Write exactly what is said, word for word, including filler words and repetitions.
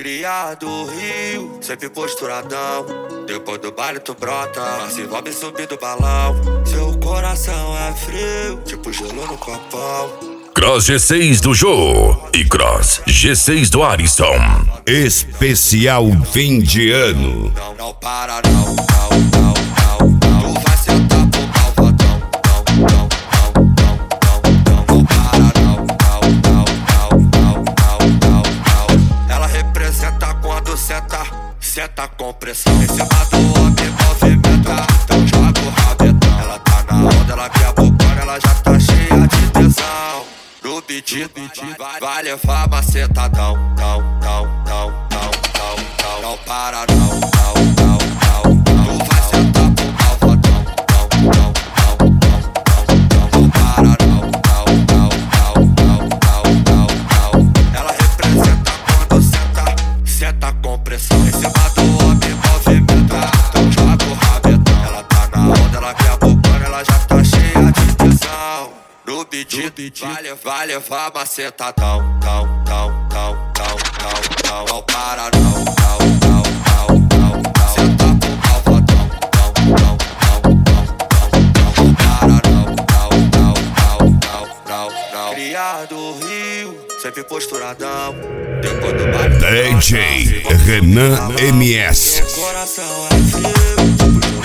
Cria do Rio, sempre posturadão. Depois do baile tu brota, mas se vai me subir do balão. Seu coração é frio, tipo gelo no copão. Cross G seis do Jô e Cross G seis do Arisson. Especial fim de ano. Não, não para não, não, não, não, não. Tu vai sentar pro malvadão. Não, não, não, não, não, não. Não para não, não, não, não, não, não, não. Ela representa quando senta, senta com pressão. Em cima do homem movimenta, então joga o rabetão. Ela tá na onda, ela quer bocona, ela já tá cheia de tesão. No beat, vai, vai levar macetadão. Não, não, não, não, não, não. Não para não, não, não, não, não. Tu vai sentar pro malvadão. Não, não, não, não, não, não. Não para não, não, não, não, não, não, não. Ela representa quando senta, senta com pressão. Em cima do homem movimenta, então joga o rabetão. Ela tá na onda, ela quer bocona, ela já tá cheia de tesão. No beat, vai, vai levar macetadão. Não, não, não, não, não, não. Não para não, não, não, não, não, não. Senta pro malvadão. Não, não, não, não, não, não. Não para não, não, não, não, não, não. Cria do Rio, sempre posturadão. Depois do baile D J Renan M S. seu coração é frio, tipo